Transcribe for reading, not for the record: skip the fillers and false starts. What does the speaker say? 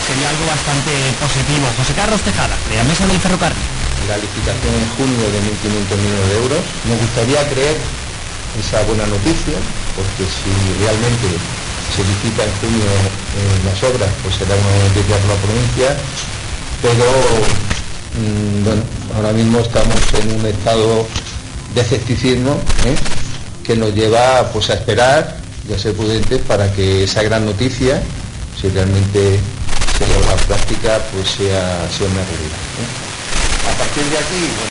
sería algo bastante positivo. José Carlos Tejada, de la Mesa del Ferrocarril. La licitación en junio de 1.500 millones de euros. Nos gustaría creer esa buena noticia, porque si realmente se licita en junio las obras, pues será una noticia para la provincia, pero bueno, ahora mismo estamos en un estado de escepticismo, que nos lleva pues a esperar y a ser prudentes para que esa gran noticia, si realmente se logra la práctica, pues sea una realidad. A partir de aquí, bueno,